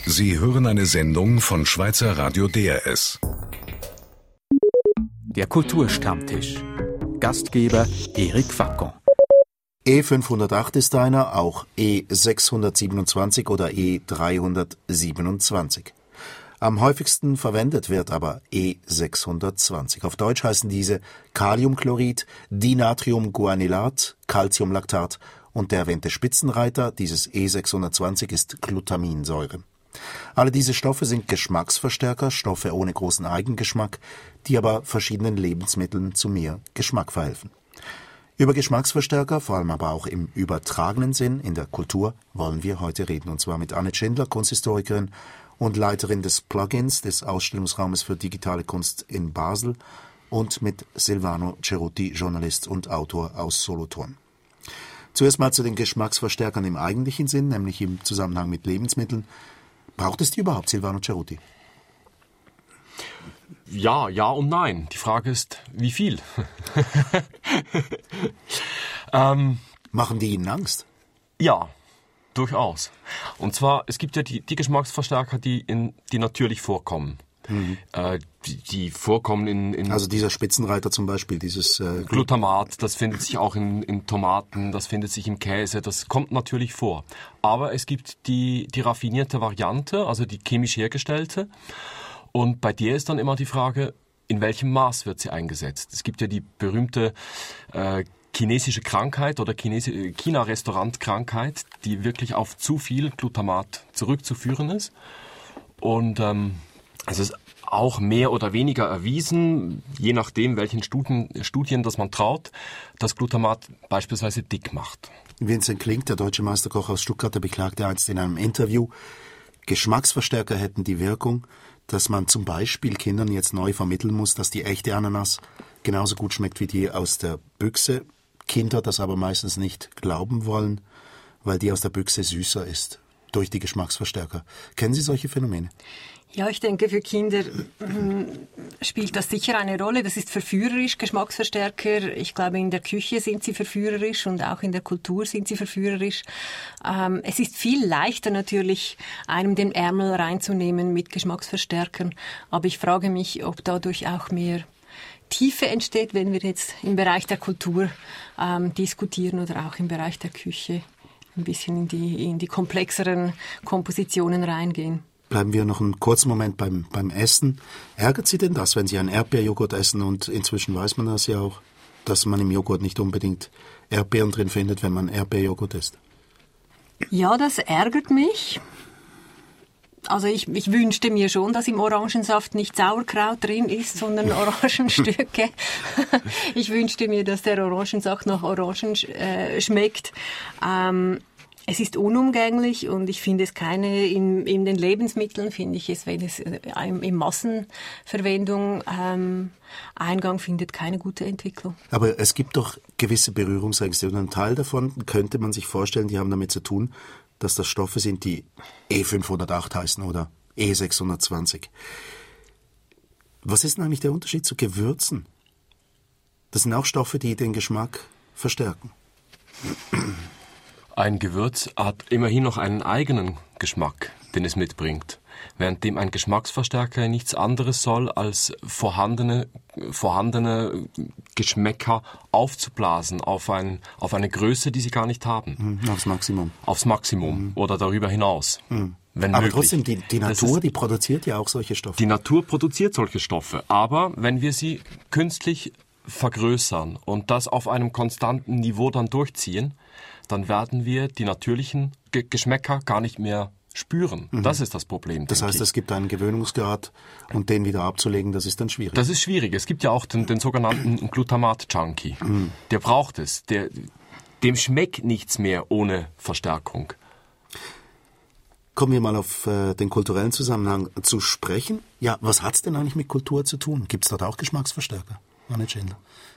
Sie hören eine Sendung von Schweizer Radio DRS. Der Kulturstammtisch. Gastgeber Eric Facon. E508 ist einer, auch E627 oder E327. Am häufigsten verwendet wird aber E620. Auf Deutsch heißen diese Kaliumchlorid, Dinatriumguanylat, Calciumlactat und der erwähnte Spitzenreiter dieses E620 ist Glutaminsäure. Alle diese Stoffe sind Geschmacksverstärker, Stoffe ohne großen Eigengeschmack, die aber verschiedenen Lebensmitteln zu mehr Geschmack verhelfen. Über Geschmacksverstärker, vor allem aber auch im übertragenen Sinn in der Kultur, wollen wir heute reden. Und zwar mit Anne Schindler, Kunsthistorikerin und Leiterin des Plugins des Ausstellungsraumes für digitale Kunst in Basel und mit Silvano Cerutti, Journalist und Autor aus Solothurn. Zuerst mal zu den Geschmacksverstärkern im eigentlichen Sinn, nämlich im Zusammenhang mit Lebensmitteln. Braucht es die überhaupt, Silvano Cerutti? Ja und nein. Die Frage ist, wie viel? Machen die Ihnen Angst? Ja, durchaus. Und zwar, es gibt ja die Geschmacksverstärker, die natürlich vorkommen. Die vorkommen in also dieser Spitzenreiter zum Beispiel, dieses Glutamat, das findet sich auch in Tomaten, das findet sich im Käse, das kommt natürlich vor. Aber es gibt die raffinierte Variante, also die chemisch hergestellte. Und bei der ist dann immer die Frage, in welchem Maß wird sie eingesetzt? Es gibt ja die berühmte chinesische Krankheit oder China-Restaurant-Krankheit, die wirklich auf zu viel Glutamat zurückzuführen ist. Und es ist auch mehr oder weniger erwiesen, je nachdem, welchen Studien das man traut, dass Glutamat beispielsweise dick macht. Vincent Klink, der deutsche Meisterkoch aus Stuttgart, der beklagte einst in einem Interview, Geschmacksverstärker hätten die Wirkung, dass man zum Beispiel Kindern jetzt neu vermitteln muss, dass die echte Ananas genauso gut schmeckt wie die aus der Büchse. Kinder das aber meistens nicht glauben wollen, weil die aus der Büchse süßer ist, durch die Geschmacksverstärker. Kennen Sie solche Phänomene? Ja, ich denke, für Kinder spielt das sicher eine Rolle. Das ist verführerisch, Geschmacksverstärker. Ich glaube, in der Küche sind sie verführerisch und auch in der Kultur sind sie verführerisch. Es ist viel leichter natürlich, einem den Ärmel reinzunehmen mit Geschmacksverstärkern. Aber ich frage mich, ob dadurch auch mehr Tiefe entsteht, wenn wir jetzt im Bereich der Kultur diskutieren oder auch im Bereich der Küche ein bisschen in die komplexeren Kompositionen reingehen. Bleiben wir noch einen kurzen Moment beim Essen. Ärgert Sie denn das, wenn Sie einen Erdbeerjoghurt essen? Und inzwischen weiß man das ja auch, dass man im Joghurt nicht unbedingt Erdbeeren drin findet, wenn man Erdbeerjoghurt isst. Ja, das ärgert mich. Also ich wünschte mir schon, dass im Orangensaft nicht Sauerkraut drin ist, sondern Orangenstücke. Ich wünschte mir, dass der Orangensaft nach Orangen schmeckt. Es ist unumgänglich und ich finde es in den Lebensmitteln, finde ich es, wenn es in Massenverwendung Eingang findet, keine gute Entwicklung. Aber es gibt doch gewisse Berührungsängste und ein Teil davon könnte man sich vorstellen, die haben damit zu tun, dass das Stoffe sind, die E508 heißen oder E620. Was ist denn eigentlich der Unterschied zu Gewürzen? Das sind auch Stoffe, die den Geschmack verstärken. Ein Gewürz hat immerhin noch einen eigenen Geschmack, den es mitbringt, währenddem ein Geschmacksverstärker nichts anderes soll, als vorhandene Geschmäcker aufzublasen auf eine Größe, die sie gar nicht haben. Aufs Maximum. Aufs Maximum oder darüber hinaus. Wenn aber möglich. Trotzdem, die Natur, die produziert ja auch solche Stoffe. Die Natur produziert solche Stoffe, aber wenn wir sie künstlich vergrößern und das auf einem konstanten Niveau dann durchziehen, dann werden wir die natürlichen Geschmäcker gar nicht mehr spüren. Das ist das Problem. Das heißt, es gibt einen Gewöhnungsgrad und den wieder abzulegen, das ist dann schwierig. Das ist schwierig. Es gibt ja auch den sogenannten Glutamat-Junkie. Der braucht es. Dem schmeckt nichts mehr ohne Verstärkung. Kommen wir mal auf den kulturellen Zusammenhang zu sprechen. Ja, was hat's denn eigentlich mit Kultur zu tun? Gibt's dort auch Geschmacksverstärker? Anne Schindler.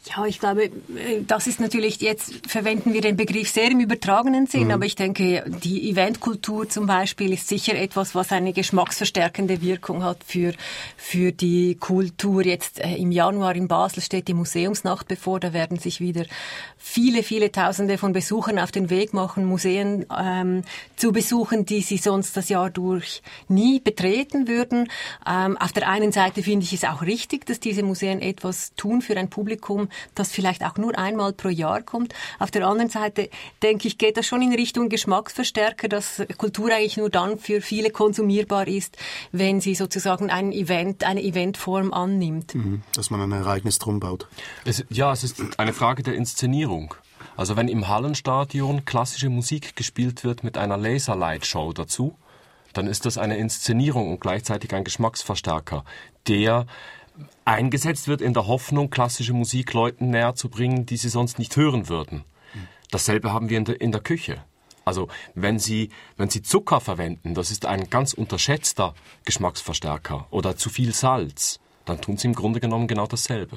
Ja, ich glaube, das ist natürlich, jetzt verwenden wir den Begriff sehr im übertragenen Sinn, aber ich denke, die Eventkultur zum Beispiel ist sicher etwas, was eine geschmacksverstärkende Wirkung hat für die Kultur. Jetzt im Januar in Basel steht die Museumsnacht bevor, da werden sich wieder viele, viele Tausende von Besuchern auf den Weg machen, Museen zu besuchen, die sie sonst das Jahr durch nie betreten würden. Auf der einen Seite finde ich es auch richtig, dass diese Museen etwas tun für ein Publikum, das vielleicht auch nur einmal pro Jahr kommt. Auf der anderen Seite, denke ich, geht das schon in Richtung Geschmacksverstärker, dass Kultur eigentlich nur dann für viele konsumierbar ist, wenn sie sozusagen eine Eventform annimmt. Dass man ein Ereignis drum baut. Es ist eine Frage der Inszenierung. Also wenn im Hallenstadion klassische Musik gespielt wird mit einer Laserlight-Show dazu, dann ist das eine Inszenierung und gleichzeitig ein Geschmacksverstärker, der eingesetzt wird in der Hoffnung, klassische Musik Leuten näher zu bringen, die sie sonst nicht hören würden. Dasselbe haben wir in der Küche. Also wenn Sie Zucker verwenden, das ist ein ganz unterschätzter Geschmacksverstärker, oder zu viel Salz, dann tun Sie im Grunde genommen genau dasselbe.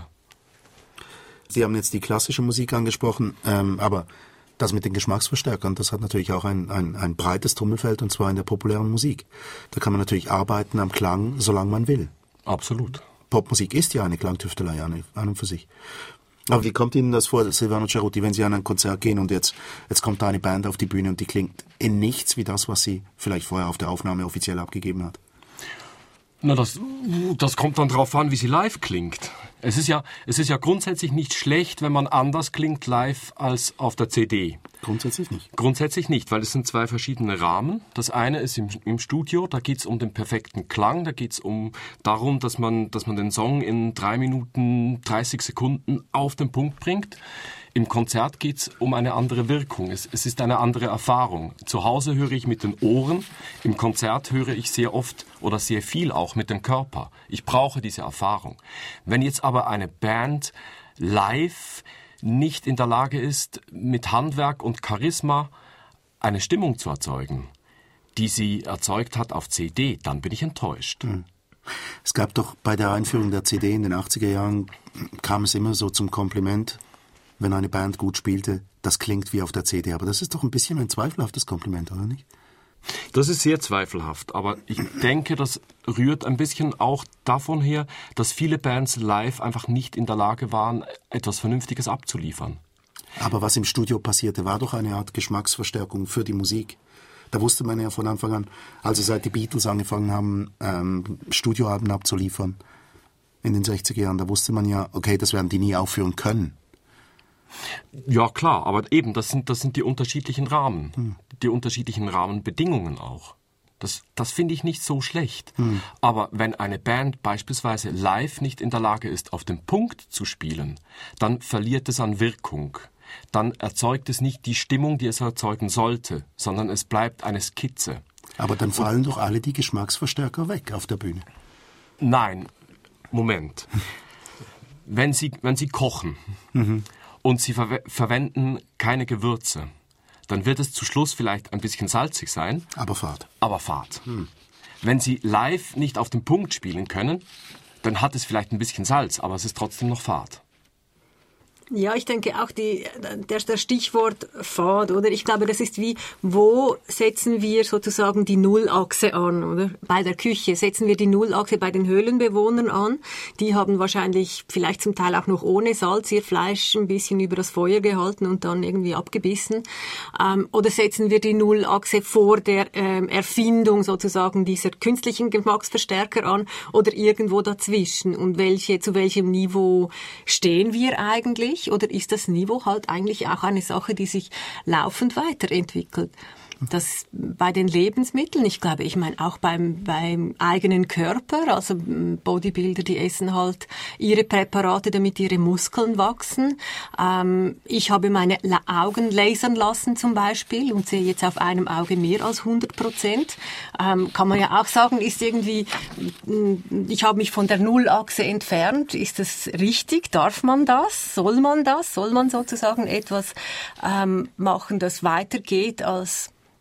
Sie haben jetzt die klassische Musik angesprochen, aber das mit den Geschmacksverstärkern, das hat natürlich auch ein breites Trommelfeld, und zwar in der populären Musik. Da kann man natürlich arbeiten am Klang, solange man will. Absolut. Popmusik ist ja eine Klangtüftelei an und für sich. Aber wie kommt Ihnen das vor, Silvano Cerutti, wenn Sie an ein Konzert gehen und jetzt kommt da eine Band auf die Bühne und die klingt in nichts wie das, was sie vielleicht vorher auf der Aufnahme offiziell abgegeben hat? Na, das kommt dann drauf an, wie sie live klingt. Es ist ja grundsätzlich nicht schlecht, wenn man anders klingt live als auf der CD. Grundsätzlich nicht? Grundsätzlich nicht, weil es sind zwei verschiedene Rahmen. Das eine ist im Studio, da geht es um den perfekten Klang, da geht es darum, dass man den Song in 3 Minuten 30 Sekunden auf den Punkt bringt. Im Konzert geht es um eine andere Wirkung. Es ist eine andere Erfahrung. Zu Hause höre ich mit den Ohren, im Konzert höre ich sehr oft oder sehr viel auch mit dem Körper. Ich brauche diese Erfahrung. Wenn jetzt aber eine Band live nicht in der Lage ist, mit Handwerk und Charisma eine Stimmung zu erzeugen, die sie erzeugt hat auf CD, dann bin ich enttäuscht. Es gab doch bei der Einführung der CD in den 80er Jahren, kam es immer so zum Kompliment, wenn eine Band gut spielte, das klingt wie auf der CD. Aber das ist doch ein bisschen ein zweifelhaftes Kompliment, oder nicht? Das ist sehr zweifelhaft, aber ich denke, das rührt ein bisschen auch davon her, dass viele Bands live einfach nicht in der Lage waren, etwas Vernünftiges abzuliefern. Aber was im Studio passierte, war doch eine Art Geschmacksverstärkung für die Musik. Da wusste man ja von Anfang an, also seit die Beatles angefangen haben, Studioalben abzuliefern in den 60er Jahren, da wusste man ja, okay, das werden die nie aufführen können. Ja, klar, aber eben, das sind die unterschiedlichen Rahmen, die unterschiedlichen Rahmenbedingungen auch. Das finde ich nicht so schlecht. Aber wenn eine Band beispielsweise live nicht in der Lage ist, auf den Punkt zu spielen, dann verliert es an Wirkung. Dann erzeugt es nicht die Stimmung, die es erzeugen sollte, sondern es bleibt eine Skizze. Aber dann fallen doch alle die Geschmacksverstärker weg auf der Bühne. Nein, Moment. Wenn Sie kochen und Sie verwenden keine Gewürze, dann wird es zu Schluss vielleicht ein bisschen salzig sein. Aber fad. Wenn Sie live nicht auf den Punkt spielen können, dann hat es vielleicht ein bisschen Salz, aber es ist trotzdem noch fad. Ja, ich denke auch der Stichwort Fad, oder? Ich glaube, das ist wie, wo setzen wir sozusagen die Nullachse an, oder? Bei der Küche setzen wir die Nullachse bei den Höhlenbewohnern an. Die haben wahrscheinlich vielleicht zum Teil auch noch ohne Salz ihr Fleisch ein bisschen über das Feuer gehalten und dann irgendwie abgebissen. Oder setzen wir die Nullachse vor der Erfindung sozusagen dieser künstlichen Geschmacksverstärker an oder irgendwo dazwischen? Und zu welchem Niveau stehen wir eigentlich? Oder ist das Niveau halt eigentlich auch eine Sache, die sich laufend weiterentwickelt? Das bei den Lebensmitteln, ich meine auch beim eigenen Körper, also Bodybuilder, die essen halt ihre Präparate, damit ihre Muskeln wachsen. Ich habe meine Augen lasern lassen zum Beispiel und sehe jetzt auf einem Auge mehr als 100%. Kann man ja auch sagen, ist irgendwie, ich habe mich von der Nullachse entfernt. Ist das richtig? Darf man das? Soll man das? Soll man sozusagen etwas machen, das weitergeht als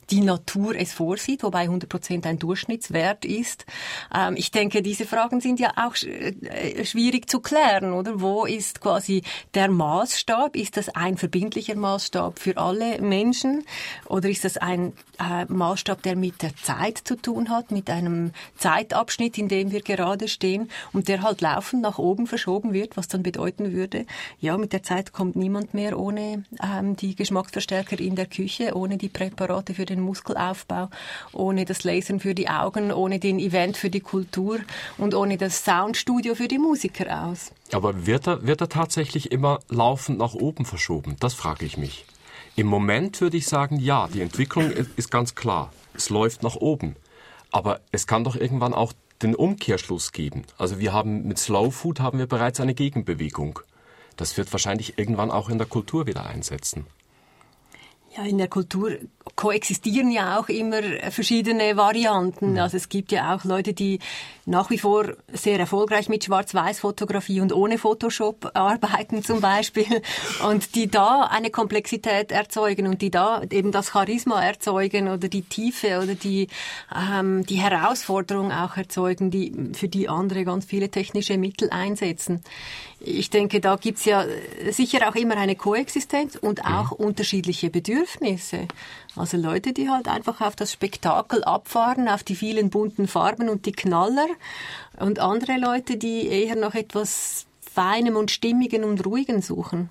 die Natur es vorsieht, wobei 100% ein Durchschnittswert ist. Ich denke, diese Fragen sind ja auch schwierig zu klären, oder? Wo ist quasi der Maßstab? Ist das ein verbindlicher Maßstab für alle Menschen? Oder ist das ein Maßstab, der mit der Zeit zu tun hat, mit einem Zeitabschnitt, in dem wir gerade stehen und der halt laufend nach oben verschoben wird, was dann bedeuten würde, ja, mit der Zeit kommt niemand mehr ohne die Geschmacksverstärker in der Küche, ohne die Präparate für den Muskelaufbau, ohne das Lasern für die Augen, ohne den Event für die Kultur und ohne das Soundstudio für die Musiker aus. Aber wird er tatsächlich immer laufend nach oben verschoben? Das frage ich mich. Im Moment würde ich sagen, ja, die Entwicklung ist ganz klar. Es läuft nach oben. Aber es kann doch irgendwann auch den Umkehrschluss geben. Also mit Slow Food haben wir bereits eine Gegenbewegung. Das wird wahrscheinlich irgendwann auch in der Kultur wieder einsetzen. Ja, in der Kultur koexistieren ja auch immer verschiedene Varianten. Also es gibt ja auch Leute, die nach wie vor sehr erfolgreich mit Schwarz-Weiß-Fotografie und ohne Photoshop arbeiten zum Beispiel und die da eine Komplexität erzeugen und die da eben das Charisma erzeugen oder die Tiefe oder die Herausforderung auch erzeugen, für die andere ganz viele technische Mittel einsetzen. Ich denke, da gibt's ja sicher auch immer eine Koexistenz und auch unterschiedliche Bedürfnisse. Also Leute, die halt einfach auf das Spektakel abfahren, auf die vielen bunten Farben und die Knaller und andere Leute, die eher nach etwas Feinem und Stimmigen und Ruhigen suchen.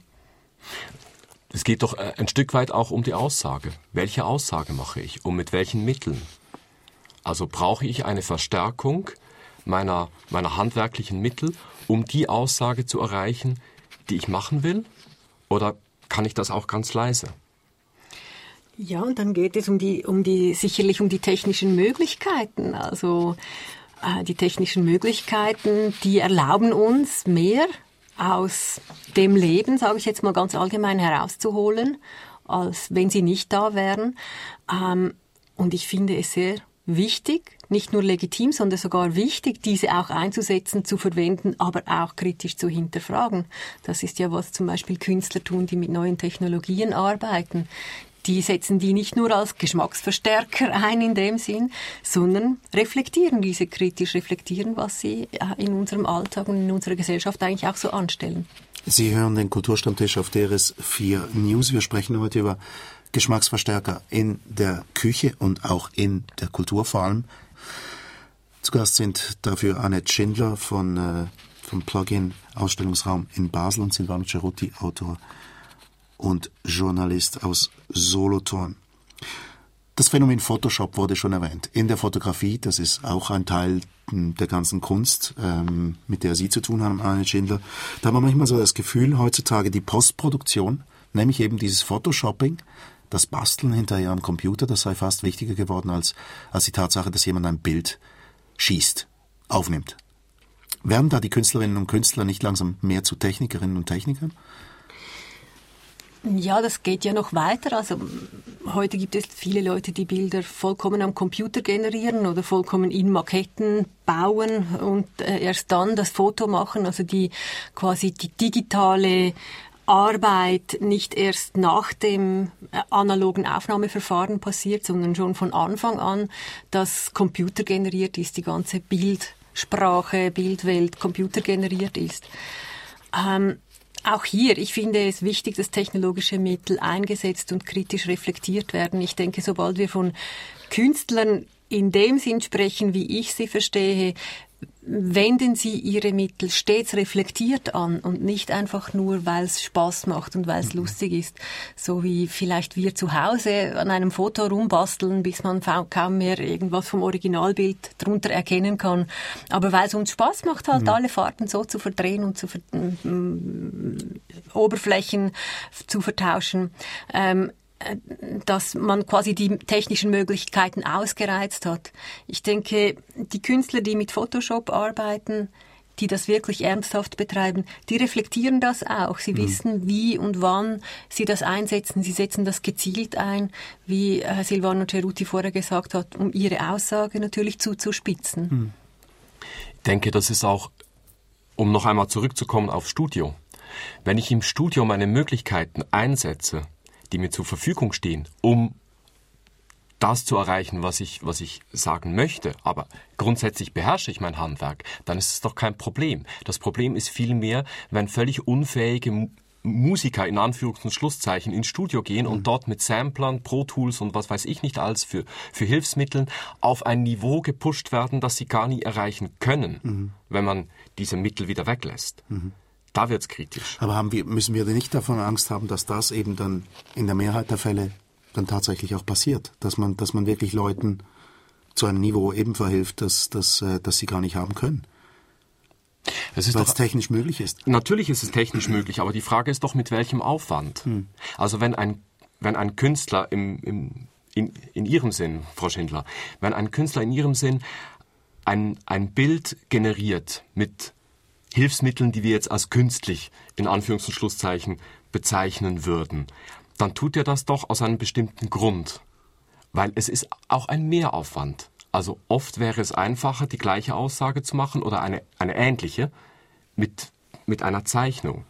Es geht doch ein Stück weit auch um die Aussage. Welche Aussage mache ich und mit welchen Mitteln? Also brauche ich eine Verstärkung meiner handwerklichen Mittel, um die Aussage zu erreichen, die ich machen will? Oder kann ich das auch ganz leise? Ja, und dann geht es sicherlich um die technischen Möglichkeiten. Also die technischen Möglichkeiten, die erlauben uns mehr aus dem Leben, sage ich jetzt mal ganz allgemein, herauszuholen, als wenn sie nicht da wären. Und ich finde es sehr wichtig, nicht nur legitim, sondern sogar wichtig, diese auch einzusetzen, zu verwenden, aber auch kritisch zu hinterfragen. Das ist ja, was zum Beispiel Künstler tun, die mit neuen Technologien arbeiten. Die setzen die nicht nur als Geschmacksverstärker ein in dem Sinn, sondern reflektieren diese kritisch, reflektieren, was sie in unserem Alltag und in unserer Gesellschaft eigentlich auch so anstellen. Sie hören den Kulturstammtisch auf DRS4 News. Wir sprechen heute über Geschmacksverstärker in der Küche und auch in der Kultur vor allem. Zu Gast sind dafür Annette Schindler vom Plugin Ausstellungsraum in Basel und Silvano Cerutti, Autor und Journalist aus Solothurn. Das Phänomen Photoshop wurde schon erwähnt. In der Fotografie, das ist auch ein Teil der ganzen Kunst, mit der Sie zu tun haben, Annette Schindler. Da hat man manchmal so das Gefühl, heutzutage die Postproduktion, nämlich eben dieses Photoshopping, das Basteln hinterher am Computer, das sei fast wichtiger geworden als die Tatsache, dass jemand ein Bild schießt, aufnimmt. Werden da die Künstlerinnen und Künstler nicht langsam mehr zu Technikerinnen und Technikern? Ja, das geht ja noch weiter. Also heute gibt es viele Leute, die Bilder vollkommen am Computer generieren oder vollkommen in Maketten bauen und erst dann das Foto machen. Also die quasi die digitale Arbeit nicht erst nach dem analogen Aufnahmeverfahren passiert, sondern schon von Anfang an, das computergeneriert ist, die ganze Bildsprache, Bildwelt computergeneriert ist. Auch hier, ich finde es wichtig, dass technologische Mittel eingesetzt und kritisch reflektiert werden. Ich denke, sobald wir von Künstlern in dem Sinn sprechen, wie ich sie verstehe, wenden sie ihre Mittel stets reflektiert an und nicht einfach nur, weil es Spaß macht und weil es lustig ist. So wie vielleicht wir zu Hause an einem Foto rumbasteln, bis man kaum mehr irgendwas vom Originalbild drunter erkennen kann. Aber weil es uns Spaß macht, halt alle Farben so zu verdrehen und zu Oberflächen zu vertauschen, dass man quasi die technischen Möglichkeiten ausgereizt hat. Ich denke, die Künstler, die mit Photoshop arbeiten, die das wirklich ernsthaft betreiben, die reflektieren das auch. Sie wissen, wie und wann sie das einsetzen. Sie setzen das gezielt ein, wie Silvano Cerutti vorher gesagt hat, um ihre Aussage natürlich zuzuspitzen. Ich denke, das ist auch, um noch einmal zurückzukommen aufs Studio. Wenn ich im Studio meine Möglichkeiten einsetze, die mir zur Verfügung stehen, um das zu erreichen, was ich sagen möchte, aber grundsätzlich beherrsche ich mein Handwerk, dann ist es doch kein Problem. Das Problem ist vielmehr, wenn völlig unfähige Musiker in Anführungs- und Schlusszeichen ins Studio gehen und dort mit Samplern, Pro Tools und was weiß ich nicht alles für Hilfsmitteln auf ein Niveau gepusht werden, das sie gar nie erreichen können, wenn man diese Mittel wieder weglässt. Da wird's kritisch. Aber müssen wir denn nicht davon Angst haben, dass das eben dann in der Mehrheit der Fälle dann tatsächlich auch passiert? Dass man wirklich Leuten zu einem Niveau eben verhilft, das sie gar nicht haben können? Weil es technisch möglich ist. Natürlich ist es technisch möglich, aber die Frage ist doch, mit welchem Aufwand. Also wenn ein Künstler in Ihrem Sinn, Frau Schindler, wenn ein Künstler in Ihrem Sinn ein Bild generiert mit Hilfsmitteln, die wir jetzt als künstlich in Anführungs- und Schlusszeichen bezeichnen würden, dann tut er das doch aus einem bestimmten Grund. Weil es ist auch ein Mehraufwand. Also oft wäre es einfacher, die gleiche Aussage zu machen oder eine ähnliche mit einer Zeichnung.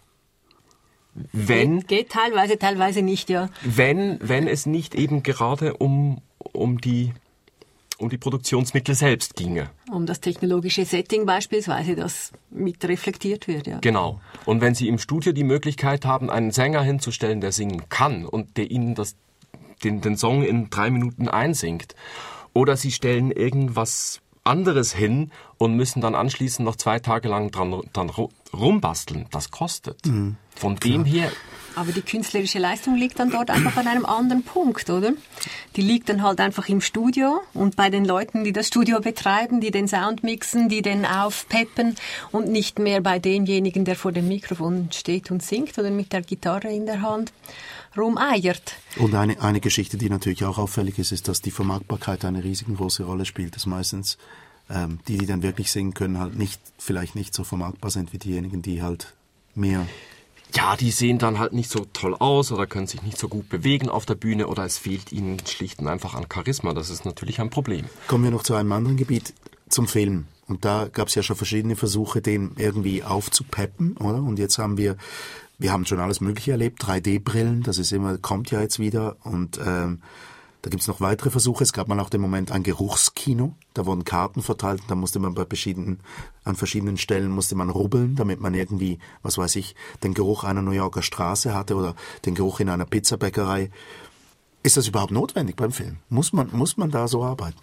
Geht teilweise nicht, ja. Wenn es nicht eben gerade um die Produktionsmittel selbst ginge. Um das technologische Setting beispielsweise, das mit reflektiert wird, ja. Genau. Und wenn Sie im Studio die Möglichkeit haben, einen Sänger hinzustellen, der singen kann und der Ihnen den Song in 3 Minuten einsingt, oder Sie stellen irgendwas anderes hin und müssen dann anschließend noch 2 Tage lang dran rumbasteln, das kostet. Von dem her... Aber die künstlerische Leistung liegt dann dort einfach an einem anderen Punkt, oder? Die liegt dann halt einfach im Studio und bei den Leuten, die das Studio betreiben, die den Sound mixen, die den aufpeppen und nicht mehr bei demjenigen, der vor dem Mikrofon steht und singt oder mit der Gitarre in der Hand rumeiert. Und eine Geschichte, die natürlich auch auffällig ist, ist, dass die Vermarktbarkeit eine riesengroße Rolle spielt. Dass meistens die dann wirklich singen können, halt vielleicht nicht so vermarktbar sind wie diejenigen, die halt mehr... Ja, die sehen dann halt nicht so toll aus oder können sich nicht so gut bewegen auf der Bühne oder es fehlt ihnen schlicht und einfach an Charisma. Das ist natürlich ein Problem. Kommen wir noch zu einem anderen Gebiet, zum Film. Und da gab es ja schon verschiedene Versuche, den irgendwie aufzupeppen, oder? Und jetzt haben wir schon alles Mögliche erlebt, 3D-Brillen, kommt ja jetzt wieder und da gibt's noch weitere Versuche. Es gab mal auch den Moment ein Geruchskino. Da wurden Karten verteilt und da musste man an verschiedenen Stellen musste man rubbeln, damit man irgendwie, was weiß ich, den Geruch einer New Yorker Straße hatte oder den Geruch in einer Pizzabäckerei. Ist das überhaupt notwendig beim Film? Muss man da so arbeiten?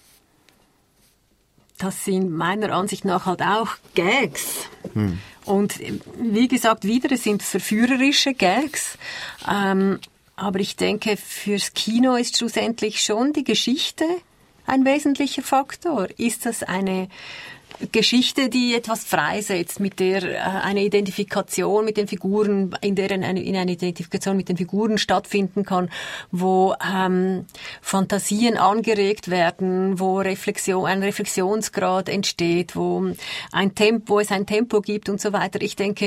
Das sind meiner Ansicht nach halt auch Gags. Und wie gesagt, es sind verführerische Gags. Aber ich denke, fürs Kino ist schlussendlich schon die Geschichte ein wesentlicher Faktor. Ist das eine Geschichte, die etwas freisetzt, mit der eine Identifikation mit den Figuren, in der eine Identifikation mit den Figuren stattfinden kann, wo Fantasien angeregt werden, wo ein Reflexionsgrad entsteht, wo es ein Tempo gibt und so weiter. Ich denke,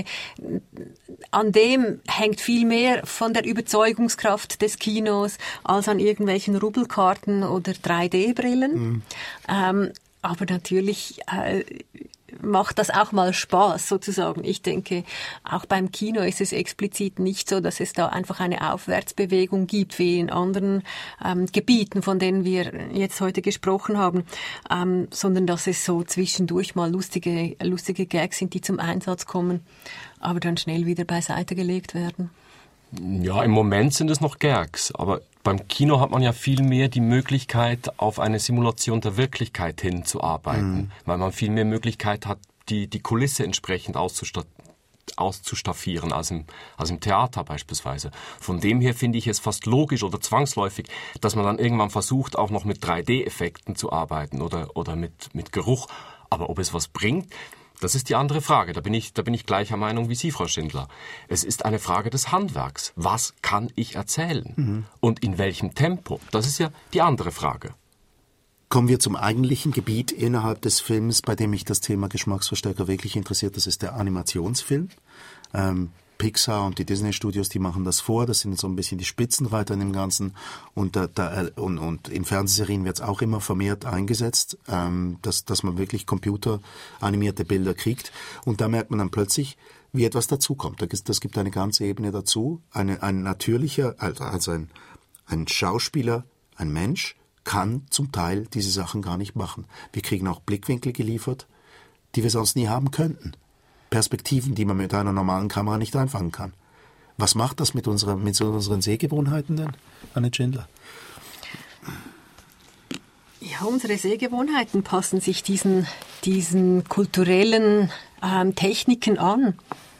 an dem hängt viel mehr von der Überzeugungskraft des Kinos als an irgendwelchen Rubbelkarten oder 3D-Brillen. Aber natürlich macht das auch mal Spaß, sozusagen. Ich denke, auch beim Kino ist es explizit nicht so, dass es da einfach eine Aufwärtsbewegung gibt, wie in anderen Gebieten, von denen wir jetzt heute gesprochen haben, sondern dass es so zwischendurch mal lustige Gags sind, die zum Einsatz kommen, aber dann schnell wieder beiseite gelegt werden. Ja, im Moment sind es noch Gags, aber beim Kino hat man ja viel mehr die Möglichkeit, auf eine Simulation der Wirklichkeit hinzuarbeiten, weil man viel mehr Möglichkeit hat, die Kulisse entsprechend auszustaffieren als im Theater beispielsweise. Von dem her finde ich es fast logisch oder zwangsläufig, dass man dann irgendwann versucht, auch noch mit 3D-Effekten zu arbeiten oder mit Geruch. Aber ob es was bringt, das ist die andere Frage. Da bin ich gleicher Meinung wie Sie, Frau Schindler. Es ist eine Frage des Handwerks. Was kann ich erzählen? Und in welchem Tempo? Das ist ja die andere Frage. Kommen wir zum eigentlichen Gebiet innerhalb des Films, bei dem mich das Thema Geschmacksverstärker wirklich interessiert. Das ist der Animationsfilm. Pixar und die Disney-Studios, die machen das vor. Das sind so ein bisschen die Spitzenreiter in dem Ganzen. Und in Fernsehserien wird es auch immer vermehrt eingesetzt, dass man wirklich computeranimierte Bilder kriegt. Und da merkt man dann plötzlich, wie etwas dazukommt. Das gibt eine ganze Ebene dazu. Ein natürlicher, also ein Schauspieler, ein Mensch, kann zum Teil diese Sachen gar nicht machen. Wir kriegen auch Blickwinkel geliefert, die wir sonst nie haben könnten. Perspektiven, die man mit einer normalen Kamera nicht einfangen kann. Was macht das mit unseren Sehgewohnheiten denn, Anne Schindler? Ja, unsere Sehgewohnheiten passen sich diesen kulturellen Techniken an.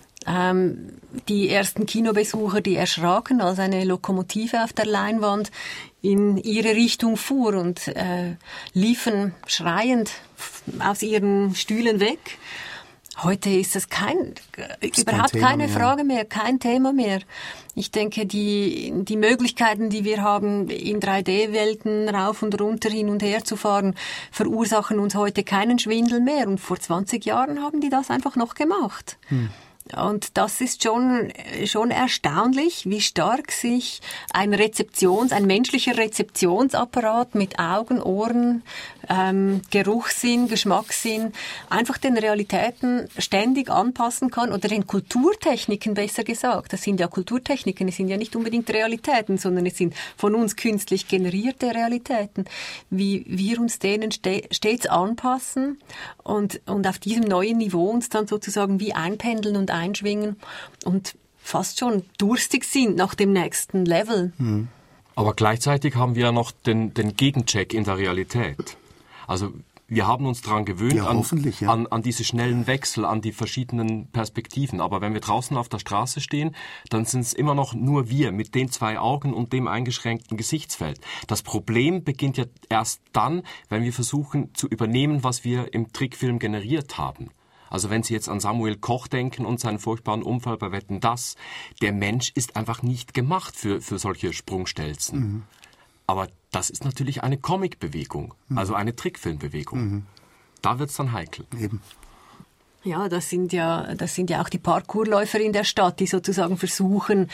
Die ersten Kinobesucher, die erschraken, als eine Lokomotive auf der Leinwand in ihre Richtung fuhr und liefen schreiend aus ihren Stühlen weg. Heute ist es überhaupt keine Frage mehr, kein Thema mehr. Ich denke, die Möglichkeiten, die wir haben, in 3D-Welten rauf und runter, hin und her zu fahren, verursachen uns heute keinen Schwindel mehr. Und vor 20 Jahren haben die das einfach noch gemacht. Und das ist schon erstaunlich, wie stark sich ein menschlicher Rezeptionsapparat mit Augen, Ohren, Geruchssinn, Geschmackssinn einfach den Realitäten ständig anpassen kann oder den Kulturtechniken besser gesagt. Das sind ja Kulturtechniken, es sind ja nicht unbedingt Realitäten, sondern es sind von uns künstlich generierte Realitäten, wie wir uns denen stets anpassen und auf diesem neuen Niveau uns dann sozusagen wie einpendeln und einschwingen und fast schon durstig sind nach dem nächsten Level. Aber gleichzeitig haben wir ja noch den Gegencheck in der Realität. Also wir haben uns daran gewöhnt, an diese schnellen Wechsel, an die verschiedenen Perspektiven. Aber wenn wir draußen auf der Straße stehen, dann sind es immer noch nur wir mit den 2 Augen und dem eingeschränkten Gesichtsfeld. Das Problem beginnt ja erst dann, wenn wir versuchen zu übernehmen, was wir im Trickfilm generiert haben. Also wenn Sie jetzt an Samuel Koch denken und seinen furchtbaren Unfall bei Wetten, dass der Mensch ist einfach nicht gemacht für solche Sprungstelzen. Aber das ist natürlich eine Comic-Bewegung, also eine Trickfilmbewegung. Da wird's dann heikel. Eben. Ja, das sind ja auch die Parkourläufer in der Stadt, die sozusagen versuchen,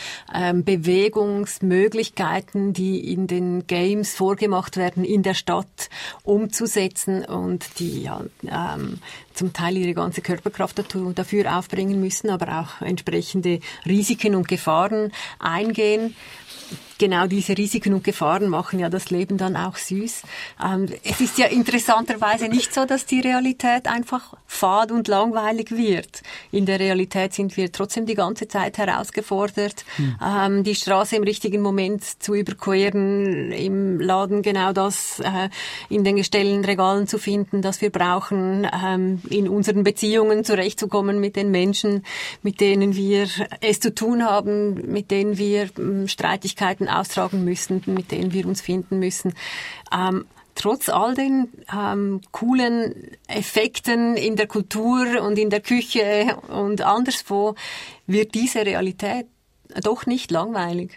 Bewegungsmöglichkeiten, die in den Games vorgemacht werden, in der Stadt umzusetzen und die zum Teil ihre ganze Körperkraft dafür aufbringen müssen, aber auch entsprechende Risiken und Gefahren eingehen. Genau diese Risiken und Gefahren machen ja das Leben dann auch süß. Es ist ja interessanterweise nicht so, dass die Realität einfach fad und langweilig wird. In der Realität sind wir trotzdem die ganze Zeit herausgefordert, die Straße im richtigen Moment zu überqueren, im Laden genau das in den Gestellen, Regalen zu finden, das wir brauchen, in unseren Beziehungen zurechtzukommen mit den Menschen, mit denen wir es zu tun haben, mit denen wir Streitigkeiten austragen müssen, mit denen wir uns finden müssen. Trotz all den coolen Effekten in der Kultur und in der Küche und anderswo wird diese Realität doch nicht langweilig.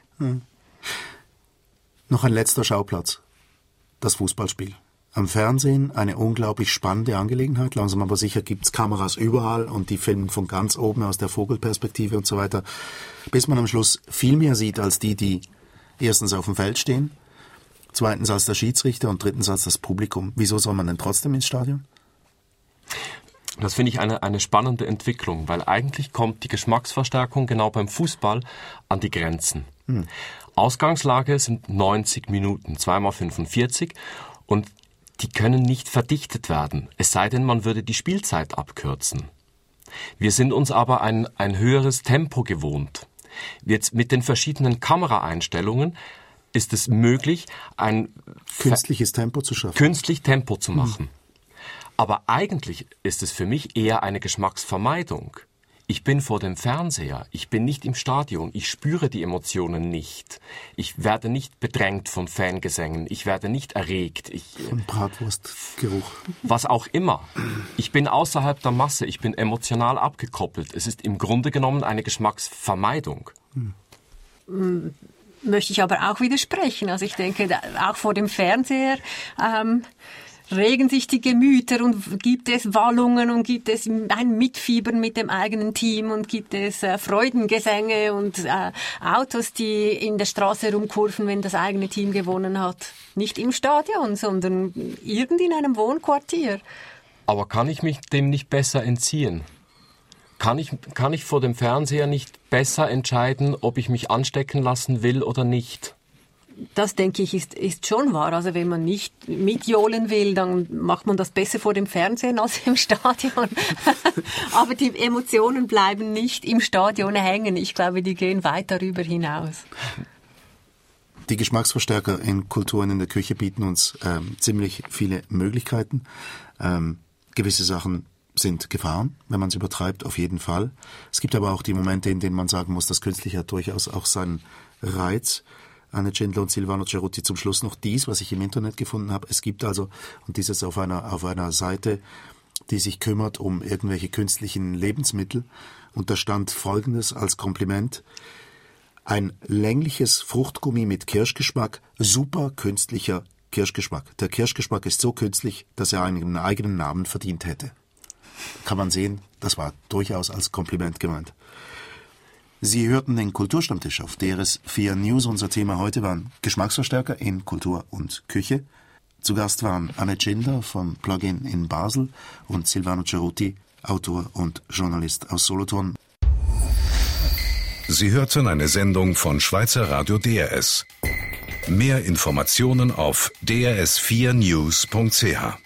Noch ein letzter Schauplatz. Das Fußballspiel. Am Fernsehen eine unglaublich spannende Angelegenheit. Langsam aber sicher gibt's Kameras überall und die filmen von ganz oben aus der Vogelperspektive und so weiter. Bis man am Schluss viel mehr sieht als die erstens auf dem Feld stehen, zweitens als der Schiedsrichter und drittens als das Publikum. Wieso soll man denn trotzdem ins Stadion? Das finde ich eine spannende Entwicklung, weil eigentlich kommt die Geschmacksverstärkung genau beim Fußball an die Grenzen. Ausgangslage sind 90 Minuten, 2x45 und die können nicht verdichtet werden, es sei denn, man würde die Spielzeit abkürzen. Wir sind uns aber ein höheres Tempo gewohnt. Jetzt mit den verschiedenen Kameraeinstellungen ist es möglich, ein künstliches Tempo zu schaffen. Künstlich Tempo zu machen. Aber eigentlich ist es für mich eher eine Geschmacksvermeidung. Ich bin vor dem Fernseher, ich bin nicht im Stadion, ich spüre die Emotionen nicht. Ich werde nicht bedrängt von Fangesängen, ich werde nicht erregt. Von Bratwurstgeruch. Was auch immer. Ich bin außerhalb der Masse, ich bin emotional abgekoppelt. Es ist im Grunde genommen eine Geschmacksvermeidung. Möchte ich aber auch widersprechen. Also ich denke, auch vor dem Fernseher regen sich die Gemüter und gibt es Wallungen und gibt es ein Mitfiebern mit dem eigenen Team und gibt es Freudengesänge und Autos, die in der Straße rumkurven, wenn das eigene Team gewonnen hat. Nicht im Stadion, sondern irgend in einem Wohnquartier. Aber kann ich mich dem nicht besser entziehen? Kann ich vor dem Fernseher nicht besser entscheiden, ob ich mich anstecken lassen will oder nicht? Das denke ich, ist schon wahr. Also wenn man nicht mitjohlen will, dann macht man das besser vor dem Fernsehen als im Stadion. Aber die Emotionen bleiben nicht im Stadion hängen. Ich glaube, die gehen weit darüber hinaus. Die Geschmacksverstärker in Kulturen in der Küche bieten uns ziemlich viele Möglichkeiten. Gewisse Sachen sind Gefahren, wenn man es übertreibt, auf jeden Fall. Es gibt aber auch die Momente, in denen man sagen muss, das Künstliche hat durchaus auch seinen Reiz. Anne Cindler und Silvano Cerutti, zum Schluss noch dies, was ich im Internet gefunden habe. Es gibt also, und dieses auf einer Seite, die sich kümmert um irgendwelche künstlichen Lebensmittel, und da stand Folgendes als Kompliment: ein längliches Fruchtgummi mit Kirschgeschmack, super künstlicher Kirschgeschmack. Der Kirschgeschmack ist so künstlich, dass er einen eigenen Namen verdient hätte. Kann man sehen, das war durchaus als Kompliment gemeint. Sie hörten den Kulturstammtisch auf DRS4 News. Unser Thema heute waren Geschmacksverstärker in Kultur und Küche. Zu Gast waren Anne Cindler vom Plugin in Basel und Silvano Cerutti, Autor und Journalist aus Solothurn. Sie hörten eine Sendung von Schweizer Radio DRS. Mehr Informationen auf drs4news.ch.